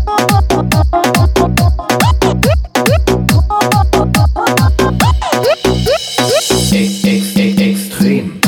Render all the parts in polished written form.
Extrem.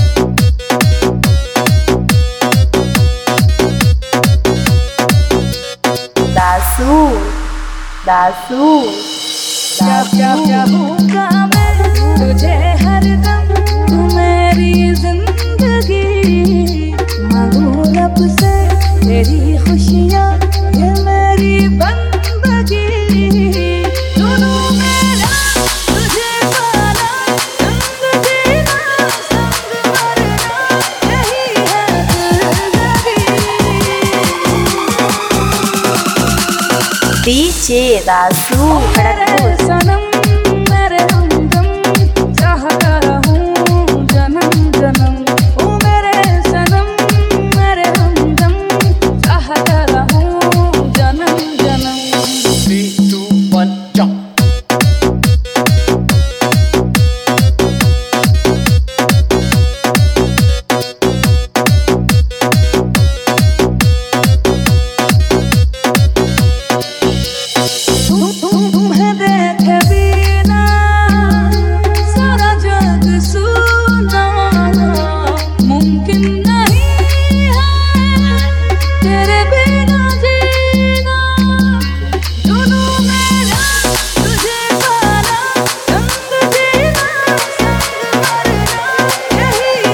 Dasu Dasu क्या होगा मैं तुझे हरदम तू मेरी जिंदगी मांगू रब से तेरी खुशियाँ ये मेरी बंदगी दोनों मेरा तुझे पाना संग जीना संग मरना यही है जिंदगी डीजे दासू खड़गपुर सनम मेरे हमदम चाहता रहूं जन्म जन्म ओ मेरे सनम मेरे हमदम चाहता रहूं जन्म जन्म 3, 2, 1, jump. तुम्हें देखे बिना सारा जग सुना मुमकिन नहीं है तेरे बिना जीना दोनों मेरा तुझे पाना संग जीना संग मरना यही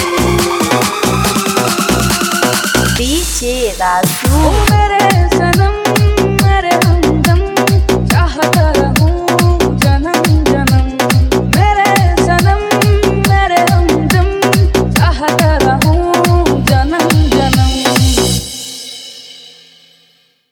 है जिंदगी डीजे दासू ओ मेरे सनम